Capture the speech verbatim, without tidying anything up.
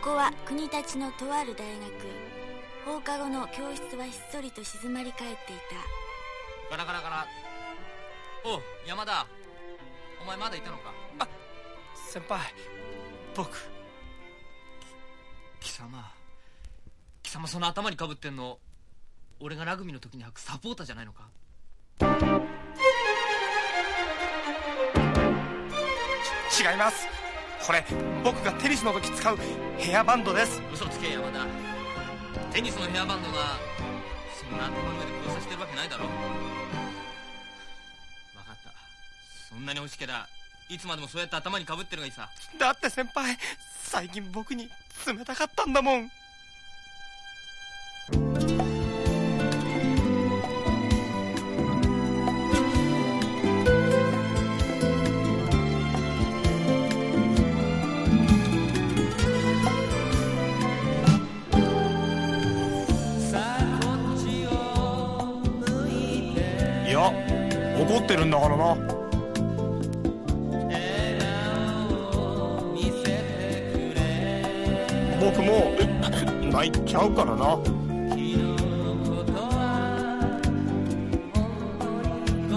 こは国立のとある大学。放課後の教室はひっそりと静まり返っていた。 ガラガラガラ。おう、山田、お前まだいたのか。 あ、先輩、僕貴様貴様、その頭にかぶってんの俺がラグビーの時に履くサポーターじゃないのか。 ち違います。これ僕がテニスの時使うヘアバンドです。 嘘つけ山田。テニスのヘアバンドがそんな頭の上で交差してるわけないだろ。分かった、そんなに欲しけりゃいつまでもそうやって頭にかぶってるがいいさ。 だって先輩、最近僕に冷たかったんだもん。いや、怒ってるんだからな。僕も泣いちゃうからな。